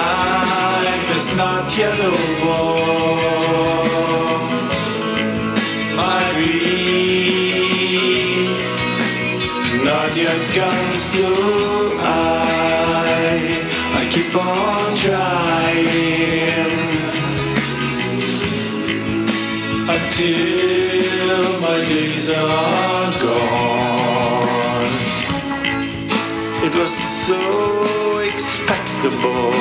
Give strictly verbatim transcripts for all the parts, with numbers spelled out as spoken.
time is not yet over. My dream not yet comes through. I, I keep on trying until my days are gone. It was so expectable,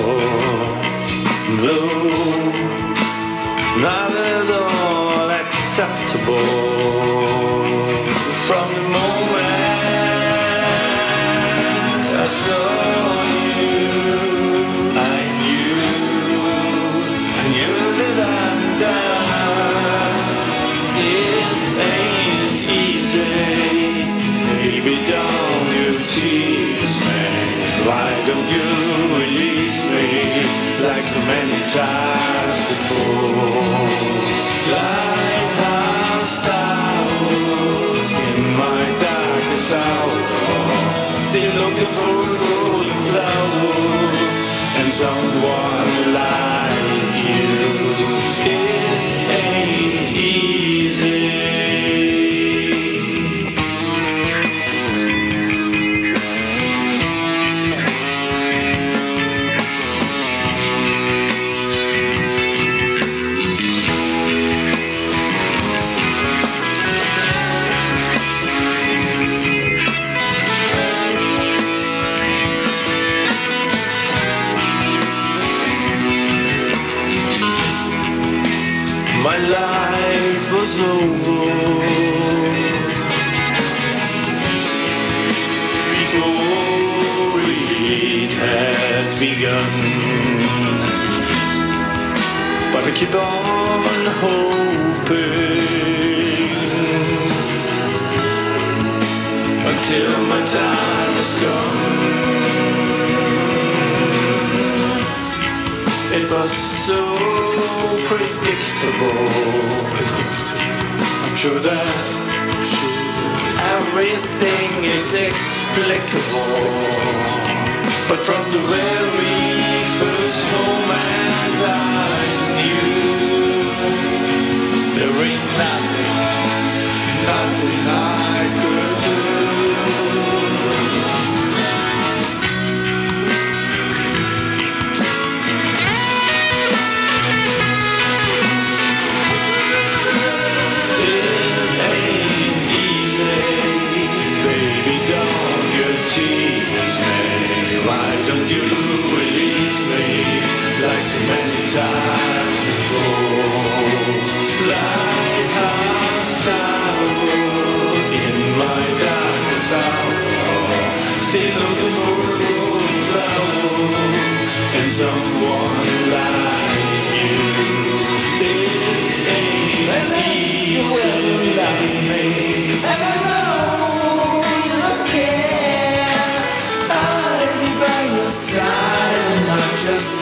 though not at all acceptable. From the moment I saw you, I knew, I knew that I'm done. It ain't easy, baby, don't you tease me. Why don't you release me like so many times before? Lighthouse tower in my darkest hour, still looking for a golden flower and someone like you. It ain't easy. My life was over before it had begun, but I keep on hoping until my time has come. It was so predictable. predictable. I'm sure that everything is explicable, but from the very first moment I knew there ain't nothing, nothing I could do. Tease me, why don't you release me like so many times before? Lighthouse tower in my darkest hour, still looking for a golden flower and someone like you. It ain't easy. You will love me, and I know you don't care. I'll be by your side and not just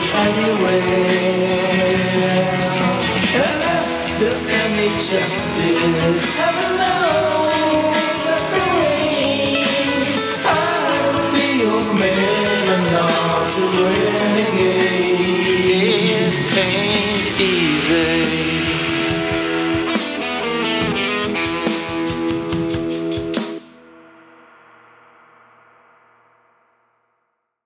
anywhere. And if there's any justice, heaven knows that there ain't. I will be your man and not a renegade. It ain't easy.